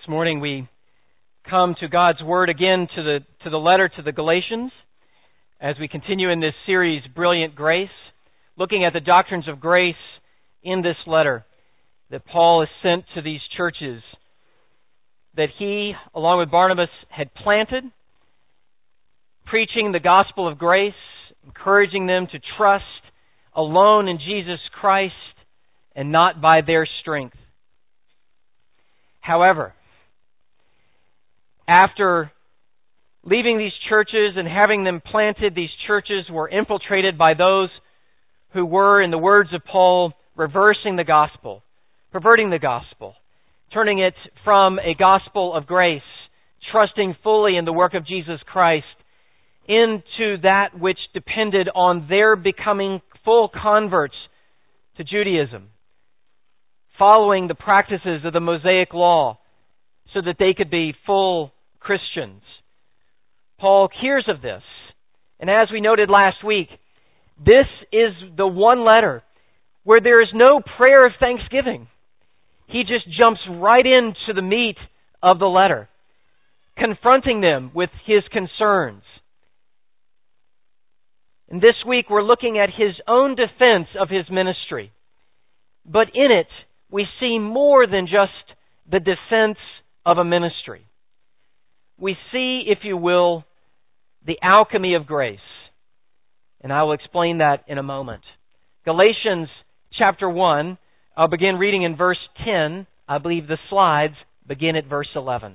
morning we come to God's Word again to the letter to the Galatians as we continue in this series, Brilliant Grace, looking at the doctrines of grace in this letter that Paul has sent to these churches that he, along with Barnabas, had planted, preaching the gospel of grace, encouraging them to trust alone in Jesus Christ and not by their strength. However, after leaving these churches and having them planted, these churches were infiltrated by those who were, in the words of Paul, reversing the gospel, perverting the gospel, turning it from a gospel of grace, trusting fully in the work of Jesus Christ, into that which depended on their becoming full converts to Judaism, following the practices of the Mosaic Law so that they could be full Christians. Paul hears of this, and as we noted last week, this is the one letter where there is no prayer of thanksgiving. He just jumps right into the meat of the letter, confronting them with his concerns. And this week we're looking at his own defense of his ministry. But in it, we see more than just the defense of a ministry. We see, if you will, the alchemy of grace. And I will explain that in a moment. Galatians chapter 1, I'll begin reading in verse 10. I believe the slides begin at verse 11.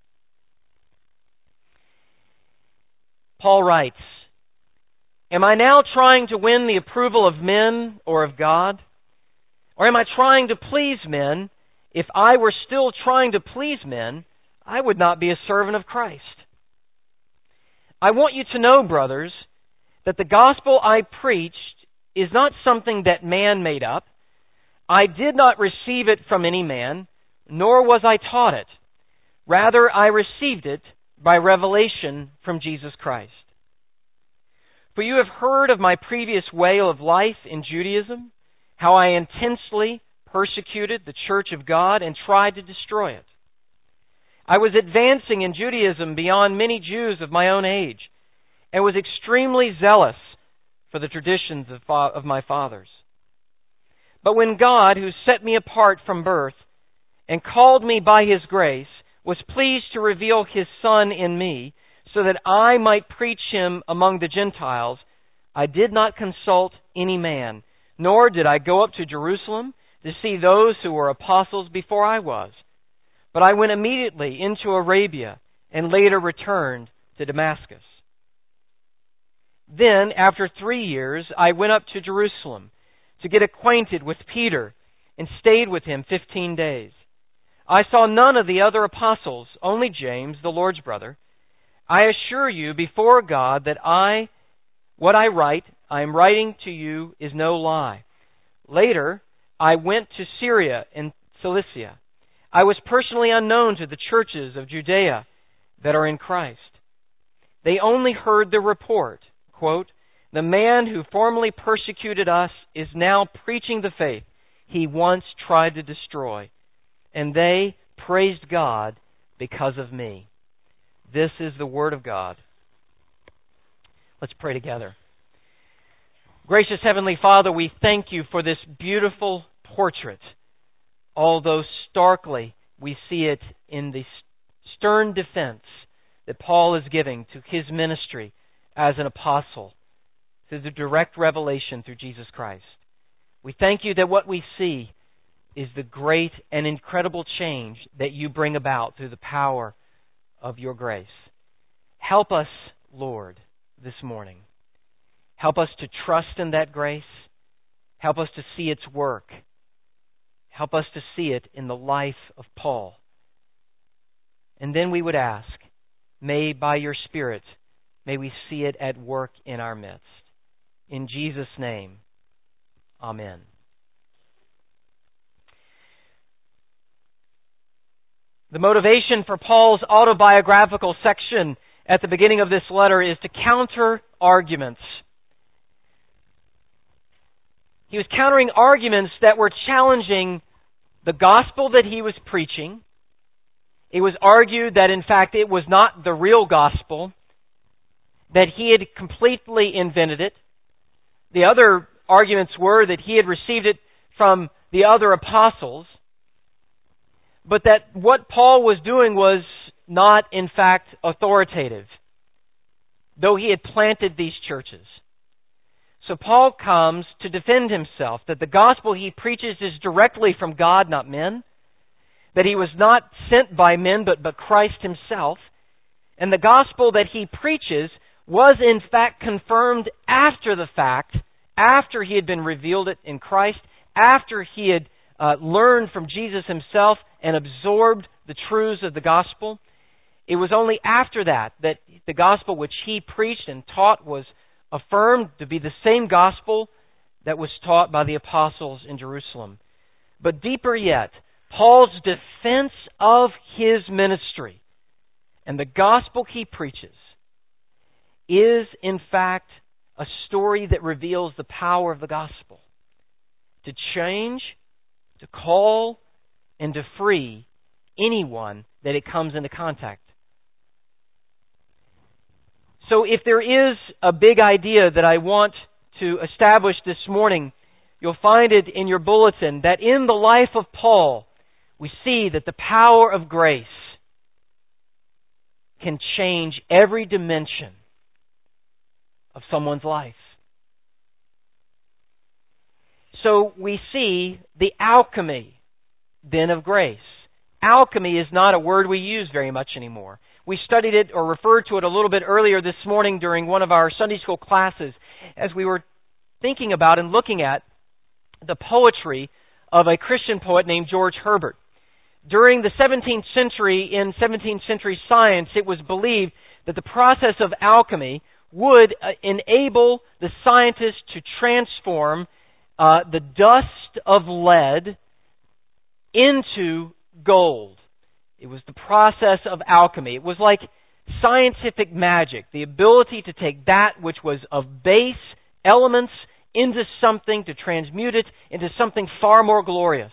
Paul writes, "Am I now trying to win the approval of men or of God? Or am I trying to please men? If I were still trying to please men, I would not be a servant of Christ. I want you to know, brothers, that the gospel I preached is not something that man made up. I did not receive it from any man, nor was I taught it. Rather, I received it by revelation from Jesus Christ. For you have heard of my previous way of life in Judaism, how I intensely persecuted the church of God and tried to destroy it. I was advancing in Judaism beyond many Jews of my own age, and was extremely zealous for the traditions of my fathers. But when God, who set me apart from birth and called me by His grace, was pleased to reveal His Son in me, so that I might preach Him among the Gentiles, I did not consult any man, nor did I go up to Jerusalem to see those who were apostles before I was. But I went immediately into Arabia and later returned to Damascus. Then, after 3 years, I went up to Jerusalem to get acquainted with Peter and stayed with him 15 days. I saw none of the other apostles, only James, the Lord's brother. I assure you before God that what I am writing to you is no lie. Later, I went to Syria and Cilicia. I was personally unknown to the churches of Judea that are in Christ. They only heard the report, quote, the man who formerly persecuted us is now preaching the faith he once tried to destroy. And they praised God because of me. This is the word of God. Let's pray together. Gracious Heavenly Father, we thank you for this beautiful portrait. Although starkly we see it in the stern defense that Paul is giving to his ministry as an apostle through the direct revelation through Jesus Christ. We thank you that what we see is the great and incredible change that you bring about through the power of your grace. Help us, Lord, this morning. Help us to trust in that grace. Help us to see its work. Help us to see it in the life of Paul. And then we would ask, may by your Spirit, may we see it at work in our midst. In Jesus' name, amen. The motivation for Paul's autobiographical section at the beginning of this letter is to counter arguments. He was countering arguments that were challenging the gospel that he was preaching It was argued that, in fact, it was not the real gospel, that he had completely invented it. The other arguments were that he had received it from the other apostles, but that what Paul was doing was not, in fact, authoritative, though he had planted these churches. So Paul comes to defend himself, that the gospel he preaches is directly from God, not men, that he was not sent by men, but Christ himself, and the gospel that he preaches was in fact confirmed after the fact, after he had been revealed it in Christ, after he had learned from Jesus himself and absorbed the truths of the gospel. It was only after that the gospel which he preached and taught was affirmed to be the same gospel that was taught by the apostles in Jerusalem. But deeper yet, Paul's defense of his ministry and the gospel he preaches is, in fact, a story that reveals the power of the gospel to change, to call, and to free anyone that it comes into contact. So if there is a big idea that I want to establish this morning, you'll find it in your bulletin, that in the life of Paul, we see that the power of grace can change every dimension of someone's life. So we see the alchemy, then, of grace. Alchemy is not a word we use very much anymore. We studied it or referred to it a little bit earlier this morning during one of our Sunday school classes as we were thinking about and looking at the poetry of a Christian poet named George Herbert. During the 17th century, in 17th century science, it was believed that the process of alchemy would enable the scientists to transform the dust of lead into gold. It was the process of alchemy. It was like scientific magic, the ability to take that which was of base elements into something, to transmute it into something far more glorious.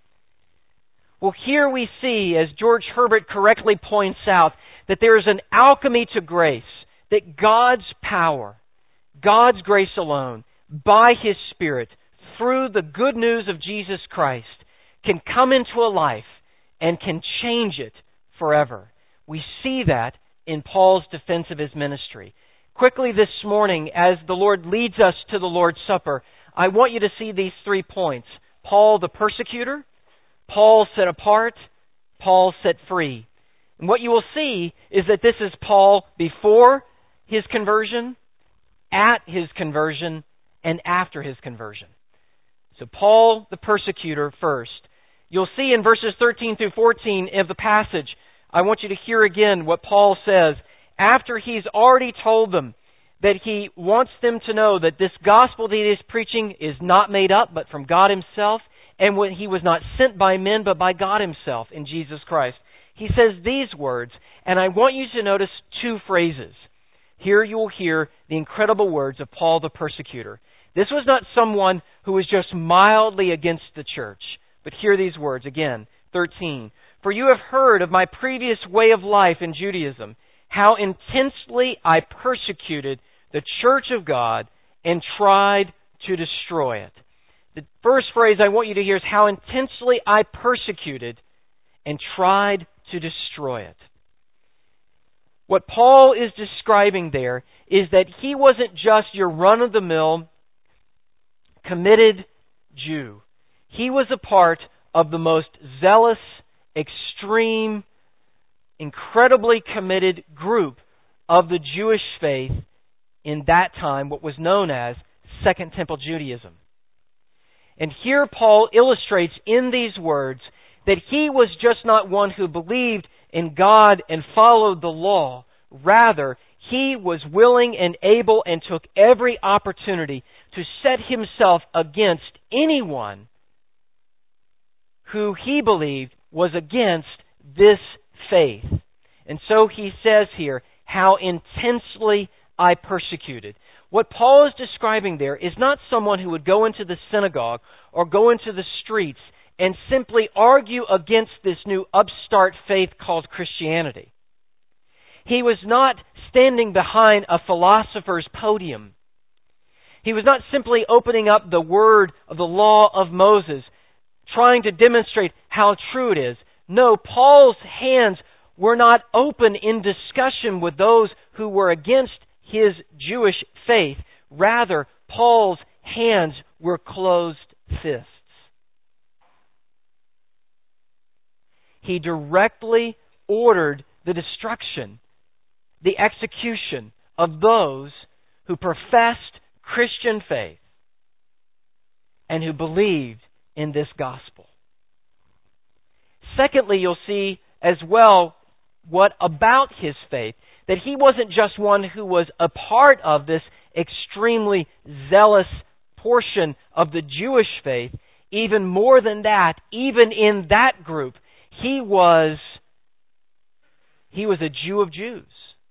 Well, here we see, as George Herbert correctly points out, that there is an alchemy to grace, that God's power, God's grace alone, by His Spirit, through the good news of Jesus Christ, can come into a life and can change it forever. We see that in Paul's defense of his ministry. Quickly this morning, as the Lord leads us to the Lord's Supper, I want you to see these 3 points. Paul the persecutor, Paul set apart, Paul set free. And what you will see is that this is Paul before his conversion, at his conversion, and after his conversion. So Paul the persecutor first. You'll see in verses 13 through 14 of the passage, I want you to hear again what Paul says after he's already told them that he wants them to know that this gospel that he is preaching is not made up, but from God himself, and when he was not sent by men, but by God himself in Jesus Christ. He says these words, and I want you to notice 2 phrases. Here you will hear the incredible words of Paul the persecutor. This was not someone who was just mildly against the church. But hear these words again, 13. For you have heard of my previous way of life in Judaism, how intensely I persecuted the church of God and tried to destroy it. The first phrase I want you to hear is how intensely I persecuted and tried to destroy it. What Paul is describing there is that he wasn't just your run-of-the-mill, committed Jew. He was a part of the most zealous, extreme, incredibly committed group of the Jewish faith in that time, what was known as Second Temple Judaism. And here Paul illustrates in these words that he was just not one who believed in God and followed the law. Rather, he was willing and able and took every opportunity to set himself against anyone who he believed was against this faith. And so he says here, how intensely I persecuted. What Paul is describing there is not someone who would go into the synagogue or go into the streets and simply argue against this new upstart faith called Christianity. He was not standing behind a philosopher's podium. He was not simply opening up the word of the law of Moses, trying to demonstrate how true it is. No, Paul's hands were not open in discussion with those who were against his Jewish faith. Rather, Paul's hands were closed fists. He directly ordered the destruction, the execution of those who professed Christian faith and who believed in this gospel. Secondly, you'll see as well what about his faith, that he wasn't just one who was a part of this extremely zealous portion of the Jewish faith. Even more than that, even in that group, he was a Jew of Jews.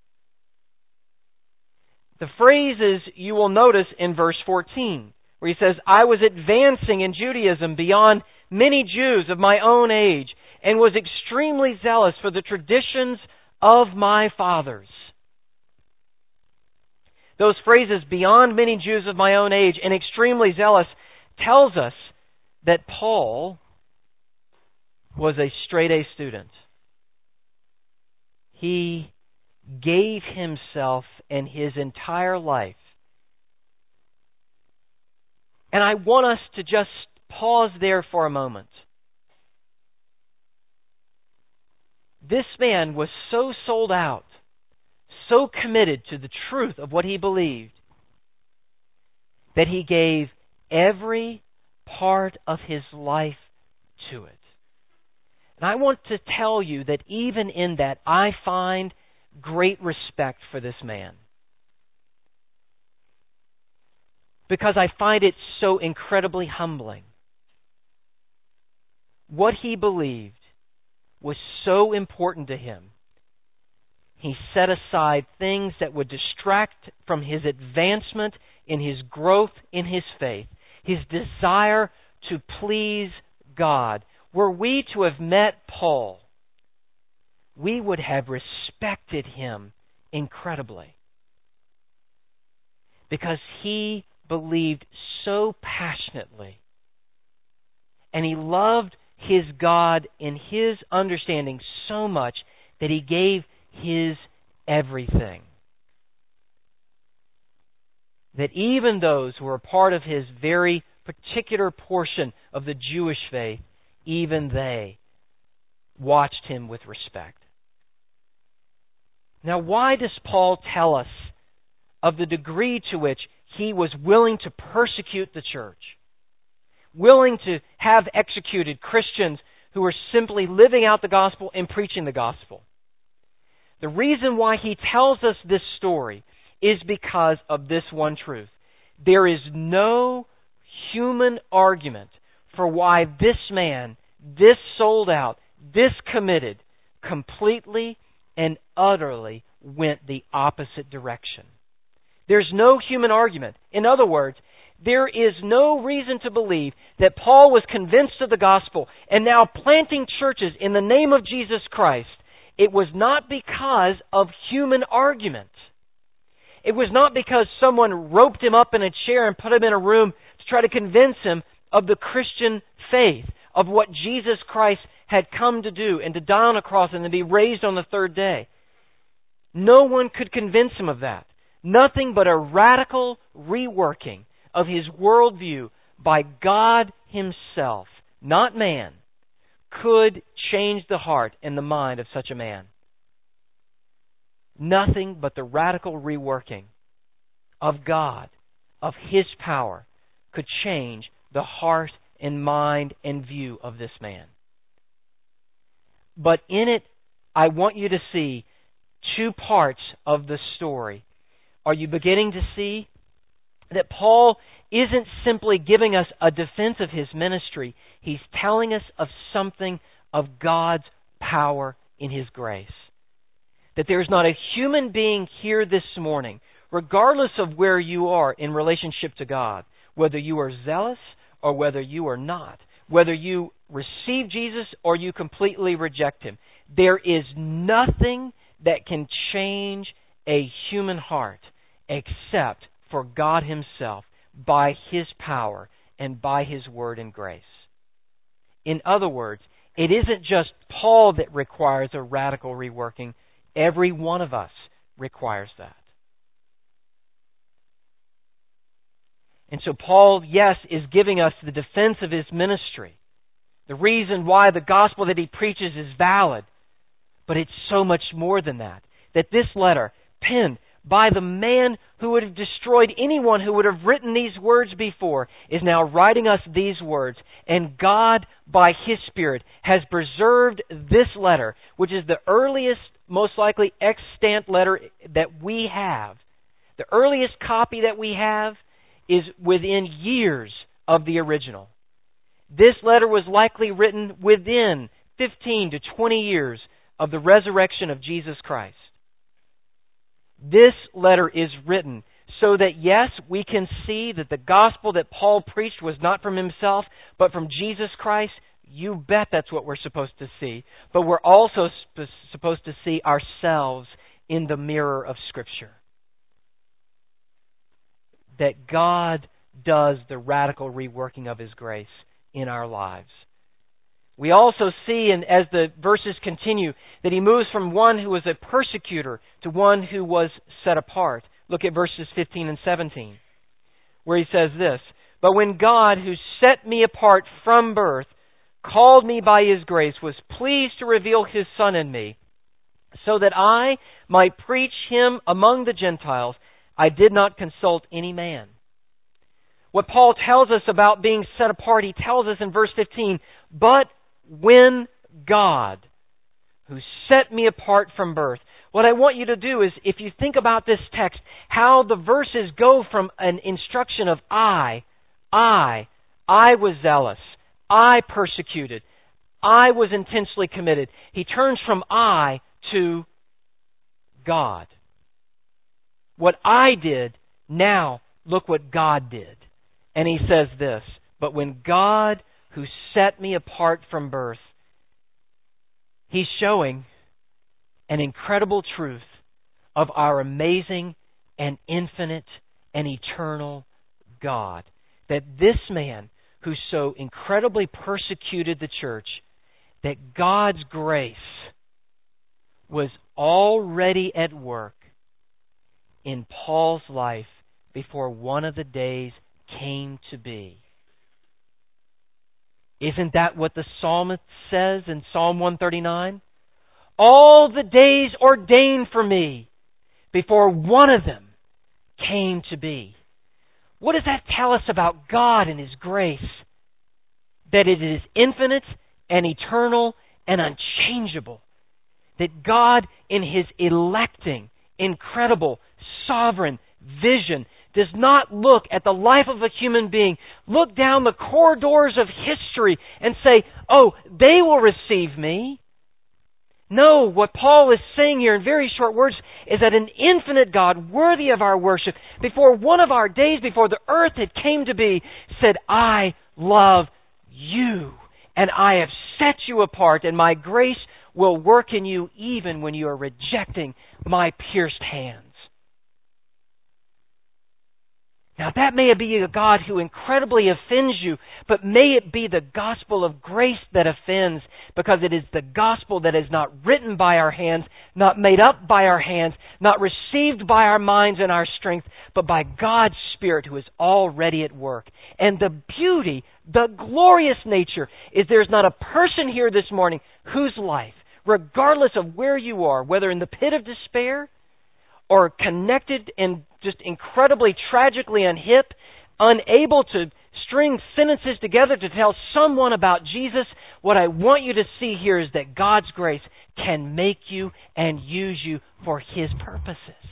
The phrases you will notice in verse 14, where he says, I was advancing in Judaism beyond many Jews of my own age, and was extremely zealous for the traditions of my fathers. Those phrases, beyond many Jews of my own age and extremely zealous, tells us that Paul was a straight-A student. He gave himself and his entire life. And I want us to just pause there for a moment. This man was so sold out, so committed to the truth of what he believed, that he gave every part of his life to it. And I want to tell you that even in that, I find great respect for this man. Because I find it so incredibly humbling. What he believed was so important to him. He set aside things that would distract from his advancement in his growth in his faith, his desire to please God. Were we to have met Paul, we would have respected him incredibly. Because he believed so passionately, and he loved his God in his understanding so much that he gave his everything. That even those who were a part of his very particular portion of the Jewish faith, even they watched him with respect. Now, why does Paul tell us of the degree to which he was willing to persecute the church? Willing to have executed Christians who were simply living out the gospel and preaching the gospel. The reason why he tells us this story is because of this one truth. There is no human argument for why this man, this sold out, this committed, completely and utterly went the opposite direction. There's no human argument. In other words, there is no reason to believe that Paul was convinced of the gospel and now planting churches in the name of Jesus Christ. It was not because of human argument. It was not because someone roped him up in a chair and put him in a room to try to convince him of the Christian faith, of what Jesus Christ had come to do and to die on a cross and to be raised on the third day. No one could convince him of that. Nothing but a radical reworking of his worldview by God himself, not man, could change the heart and the mind of such a man. Nothing but the radical reworking of God, of his power, could change the heart and mind and view of this man. But in it, I want you to see two parts of the story. Are you beginning to see that Paul isn't simply giving us a defense of his ministry? He's telling us of something of God's power in his grace. That there's not a human being here this morning, regardless of where you are in relationship to God, whether you are zealous or whether you are not, whether you receive Jesus or you completely reject Him. There is nothing that can change a human heart except for God Himself by His power and by His word and grace. In other words, it isn't just Paul that requires a radical reworking. Every one of us requires that. And so Paul, yes, is giving us the defense of his ministry, the reason why the gospel that he preaches is valid. But it's so much more than that. That this letter, penned by the man who would have destroyed anyone who would have written these words before, is now writing us these words. And God, by His Spirit, has preserved this letter, which is the earliest, most likely extant letter that we have. The earliest copy that we have is within years of the original. This letter was likely written within 15 to 20 years of the resurrection of Jesus Christ. This letter is written so that, yes, we can see that the gospel that Paul preached was not from himself, but from Jesus Christ. You bet that's what we're supposed to see. But we're also supposed to see ourselves in the mirror of Scripture. That God does the radical reworking of His grace in our lives. We also see, and as the verses continue, that He moves from one who was a persecutor to one who was set apart. Look at verses 15 and 17, where he says this, "But when God, who set me apart from birth, called me by His grace, was pleased to reveal His Son in me, so that I might preach Him among the Gentiles, I did not consult any man." What Paul tells us about being set apart, he tells us in verse 15, "But when God, who set me apart from birth." What I want you to do is, if you think about this text, how the verses go from an instruction of I was zealous, I persecuted, I was intensely committed. He turns from I to God. What I did, now look what God did. And he says this, "But when God, who set me apart from birth," He's showing an incredible truth of our amazing and infinite and eternal God. That this man who so incredibly persecuted the church, that God's grace was already at work in Paul's life before one of the days came to be. Isn't that what the psalmist says in Psalm 139? "All the days ordained for me before one of them came to be." What does that tell us about God and His grace? That it is infinite and eternal and unchangeable. That God, in His electing, incredible, sovereign vision, does not look at the life of a human being, look down the corridors of history and say, "Oh, they will receive me." No, what Paul is saying here in very short words is that an infinite God, worthy of our worship, before one of our days, before the earth had came to be, said, "I love you, and I have set you apart, and my grace will work in you even when you are rejecting my pierced hands." Now, that may be a God who incredibly offends you, but may it be the gospel of grace that offends, because it is the gospel that is not written by our hands, not made up by our hands, not received by our minds and our strength, but by God's Spirit who is already at work. And the beauty, the glorious nature, is there's not a person here this morning whose life, regardless of where you are, whether in the pit of despair or connected and just incredibly tragically unhip, unable to string sentences together to tell someone about Jesus, what I want you to see here is that God's grace can make you and use you for His purposes.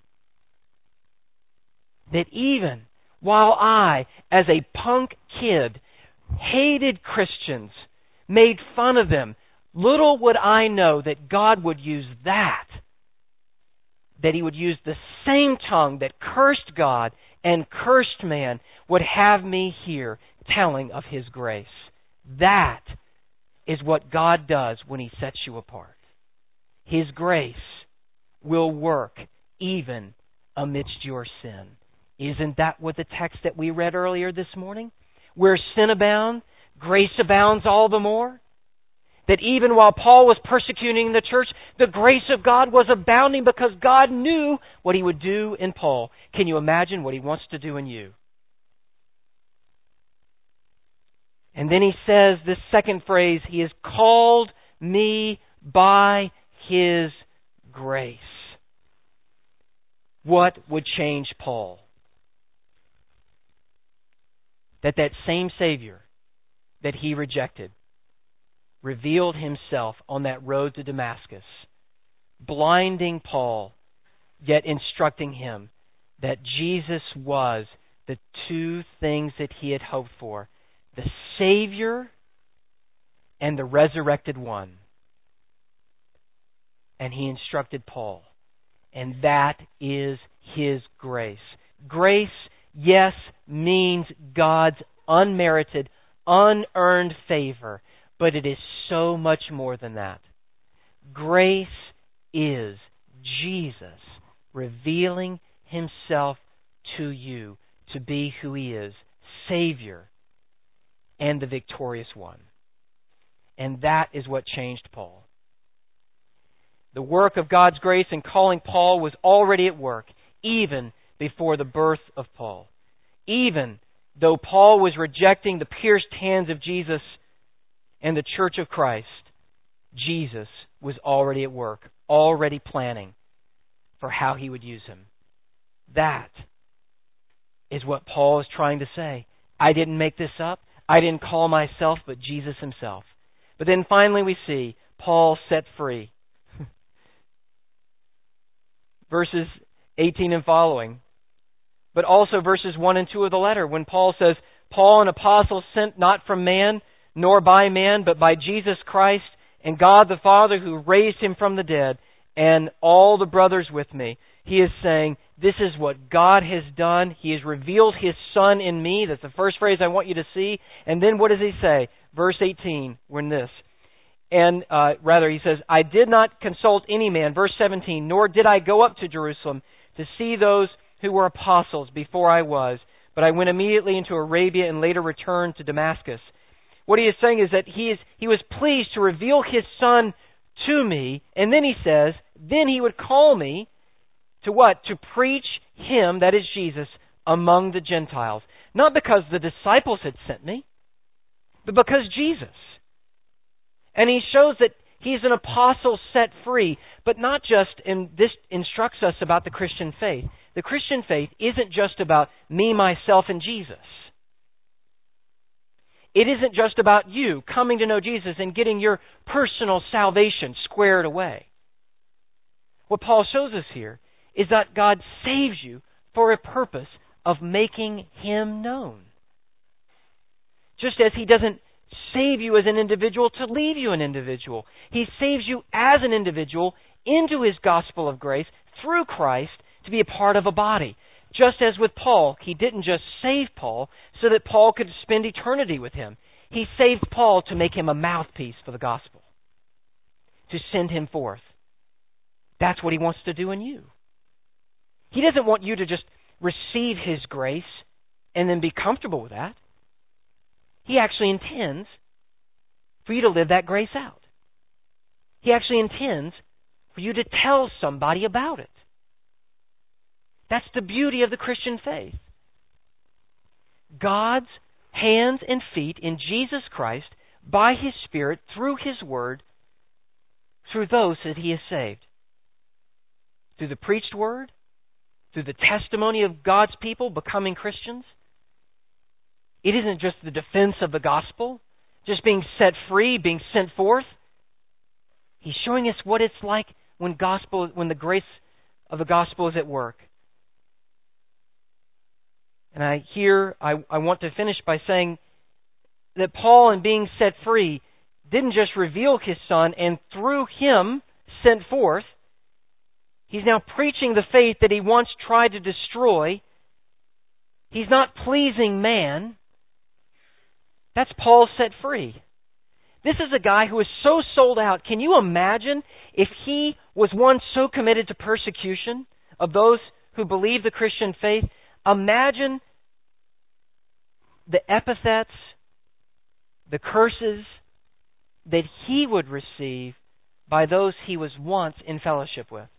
That even while I, as a punk kid, hated Christians, made fun of them, little would I know that God would use that He would use the same tongue that cursed God and cursed man, would have me here telling of His grace. That is what God does when He sets you apart. His grace will work even amidst your sin. Isn't that what the text that we read earlier this morning? Where sin abounds, grace abounds all the more. That even while Paul was persecuting the church, the grace of God was abounding because God knew what He would do in Paul. Can you imagine what He wants to do in you? And then he says this second phrase, He has called me by His grace. What would change Paul? That same Savior that he rejected revealed Himself on that road to Damascus, blinding Paul, yet instructing him that Jesus was the two things that he had hoped for, the Savior and the resurrected one. And he instructed Paul. And that is His grace. Grace, yes, means God's unmerited, unearned favor. But it is so much more than that. Grace is Jesus revealing Himself to you to be who He is, Savior and the victorious one. And that is what changed Paul. The work of God's grace in calling Paul was already at work, even before the birth of Paul. Even though Paul was rejecting the pierced hands of Jesus and the church of Christ, Jesus was already at work, already planning for how He would use him. That is what Paul is trying to say. I didn't make this up. I didn't call myself, but Jesus Himself. But then finally we see Paul set free. Verses 18 and following. But also verses 1 and 2 of the letter, when Paul says, Paul, an apostle sent not from man, nor by man, but by Jesus Christ and God the Father who raised Him from the dead, and all the brothers with me. He is saying, this is what God has done. He has revealed His Son in me. That's the first phrase I want you to see. And then what does he say? Verse 18, when this. And he says, I did not consult any man, verse 17, nor did I go up to Jerusalem to see those who were apostles before I was, but I went immediately into Arabia and later returned to Damascus. What he is saying is that he was pleased to reveal His Son to me, and then he says, then He would call me to what? To preach Him, that is Jesus, among the Gentiles. Not because the disciples had sent me, but because Jesus. And he shows that he's an apostle set free, but not just, and this instructs us about the Christian faith. The Christian faith isn't just about me, myself, and Jesus. It isn't just about you coming to know Jesus and getting your personal salvation squared away. What Paul shows us here is that God saves you for a purpose of making Him known. Just as He doesn't save you as an individual to leave you an individual. He saves you as an individual into His gospel of grace through Christ to be a part of a body. Just as with Paul, He didn't just save Paul so that Paul could spend eternity with Him. He saved Paul to make him a mouthpiece for the gospel, to send him forth. That's what He wants to do in you. He doesn't want you to just receive His grace and then be comfortable with that. He actually intends for you to live that grace out. He actually intends for you to tell somebody about it. That's the beauty of the Christian faith. God's hands and feet in Jesus Christ, by His Spirit, through His Word, through those that He has saved. Through the preached Word, through the testimony of God's people becoming Christians. It isn't just the defense of the gospel, just being set free, being sent forth. He's showing us what it's like when the grace of the gospel is at work. And I want to finish by saying that Paul, in being set free, didn't just reveal His Son and through Him sent forth. He's now preaching the faith that he once tried to destroy. He's not pleasing man. That's Paul set free. This is a guy who is so sold out. Can you imagine if he was one so committed to persecution of those who believe the Christian faith? Imagine the epithets, the curses that he would receive by those he was once in fellowship with.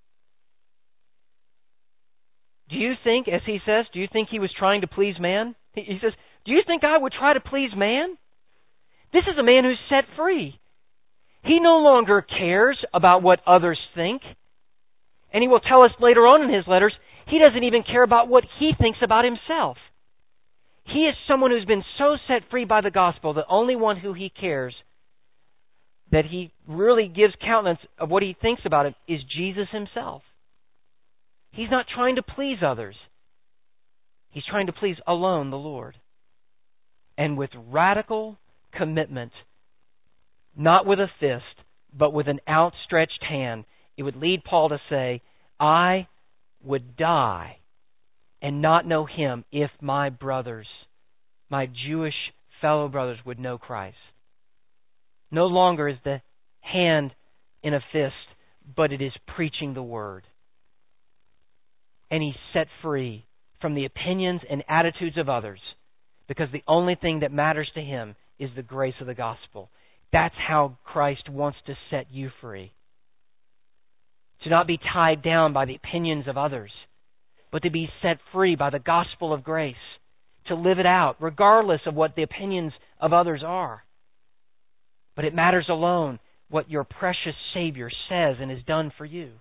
Do you think, as he says, do you think he was trying to please man? He says, do you think I would try to please man? This is a man who's set free. He no longer cares about what others think. And he will tell us later on in his letters, he doesn't even care about what he thinks about himself. He is someone who's been so set free by the gospel, the only one who he cares, that he really gives countenance of what he thinks about him, is Jesus himself. He's not trying to please others. He's trying to please alone the Lord. And with radical commitment, not with a fist, but with an outstretched hand, it would lead Paul to say, I would die and not know him if my brothers, my Jewish fellow brothers, would know Christ. No longer is the hand in a fist, but it is preaching the word. And he's set free from the opinions and attitudes of others, because the only thing that matters to him is the grace of the gospel. That's how Christ wants to set you free. To not be tied down by the opinions of others, but to be set free by the gospel of grace, to live it out regardless of what the opinions of others are. But it matters alone what your precious Savior says and has done for you.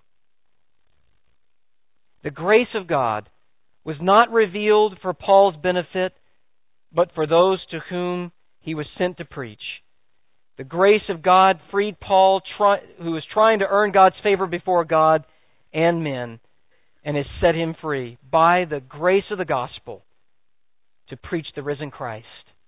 The grace of God was not revealed for Paul's benefit, but for those to whom he was sent to preach. The grace of God freed Paul, who was trying to earn God's favor before God and men, and has set him free by the grace of the gospel to preach the risen Christ.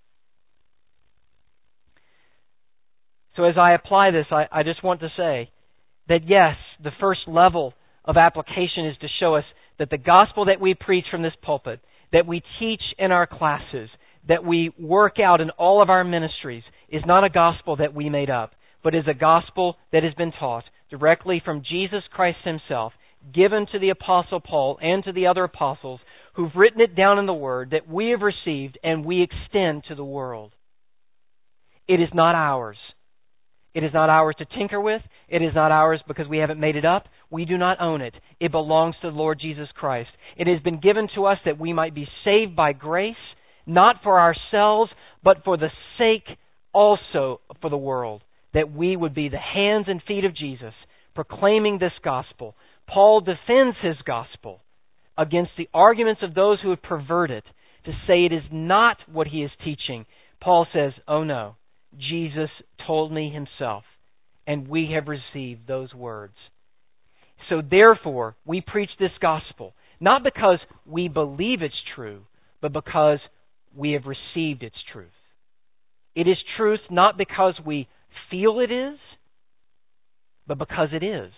So as I apply this, I just want to say that yes, the first level of application is to show us that the gospel that we preach from this pulpit, that we teach in our classes, that we work out in all of our ministries, is not a gospel that we made up, but is a gospel that has been taught directly from Jesus Christ himself, given to the Apostle Paul and to the other apostles who've written it down in the Word that we have received and we extend to the world. It is not ours. It is not ours to tinker with. It is not ours because we haven't made it up. We do not own it. It belongs to the Lord Jesus Christ. It has been given to us that we might be saved by grace, not for ourselves, but for the sake also for the world, that we would be the hands and feet of Jesus, proclaiming this gospel. Paul defends his gospel against the arguments of those who would pervert it to say it is not what he is teaching. Paul says, oh no, Jesus told me himself, and we have received those words. So therefore, we preach this gospel, not because we believe it's true, but because we have received its truth. It is truth not because we feel it is, but because it is.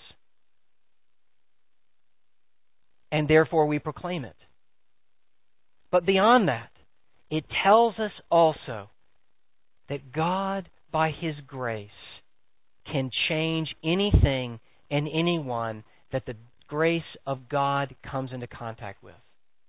And therefore we proclaim it. But beyond that, it tells us also that God, by His grace, can change anything and anyone that the grace of God comes into contact with.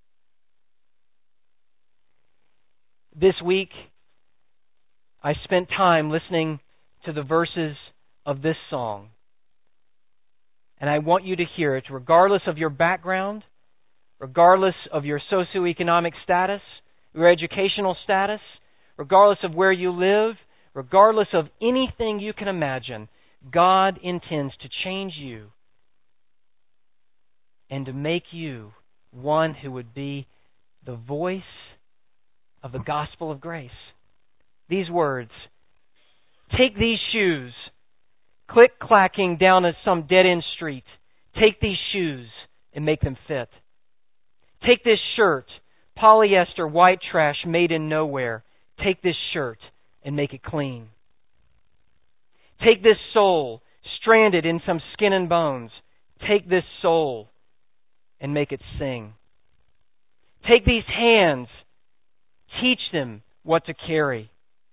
This week, I spent time listening to the verses of this song. And I want you to hear it, regardless of your background, regardless of your socioeconomic status, your educational status, regardless of where you live, regardless of anything you can imagine. God intends to change you and to make you one who would be the voice of the gospel of grace. These words, take these shoes, click-clacking down some dead-end street. Take these shoes and make them fit. Take this shirt, polyester white trash made in nowhere. Take this shirt and make it clean. Take this soul, stranded in some skin and bones. Take this soul and make it sing. Take these hands, teach them what to carry.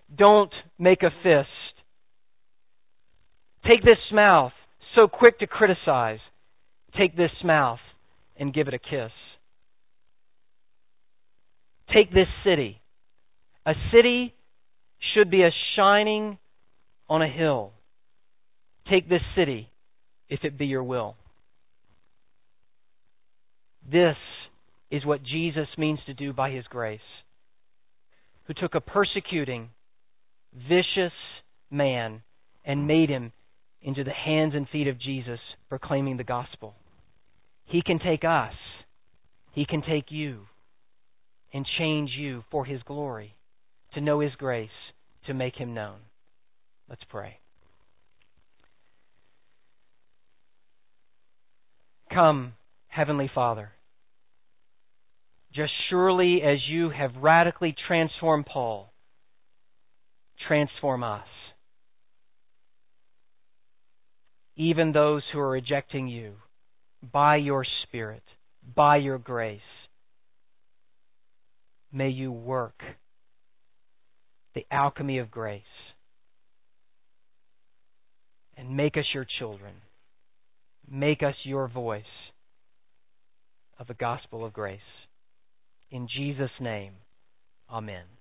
don't make a fist. Take this mouth, so quick to criticize. Take this mouth and give it a kiss. Take this city. A city should be a shining on a hill. Take this city, if it be your will. This is what Jesus means to do by His grace, who took a persecuting, vicious man and made him into the hands and feet of Jesus, proclaiming the gospel. He can take us, He can take you, and change you for His glory, to know His grace, to make Him known. Let's pray. Come, Heavenly Father, just surely as you have radically transformed Paul, transform us. Even those who are rejecting you, by your Spirit, by your grace, may you work the alchemy of grace and make us your children. Make us your voice of the gospel of grace. In Jesus' name, amen.